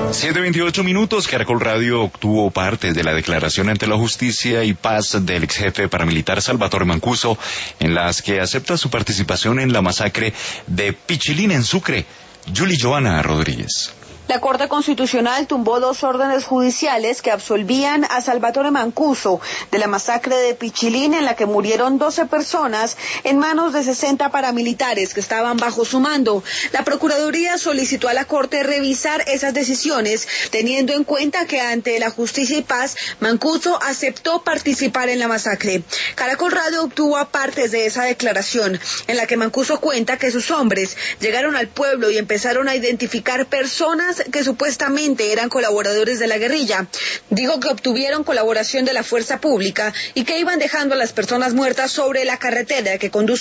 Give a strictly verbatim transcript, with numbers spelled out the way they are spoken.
siete veintiocho minutos, Caracol Radio obtuvo parte de la declaración ante la justicia y paz del ex jefe paramilitar Salvatore Mancuso, en las que acepta su participación en la masacre de Pichilín en Sucre. Julie Joana Rodríguez. La Corte Constitucional tumbó dos órdenes judiciales que absolvían a Salvatore Mancuso de la masacre de Pichilín, en la que murieron doce personas en manos de sesenta paramilitares que estaban bajo su mando. La Procuraduría solicitó a la Corte revisar esas decisiones, teniendo en cuenta que ante la Justicia y Paz, Mancuso aceptó participar en la masacre. Caracol Radio obtuvo partes de esa declaración, en la que Mancuso cuenta que sus hombres llegaron al pueblo y empezaron a identificar personas que supuestamente eran colaboradores de la guerrilla. Dijo que obtuvieron colaboración de la fuerza pública y que iban dejando a las personas muertas sobre la carretera que conduce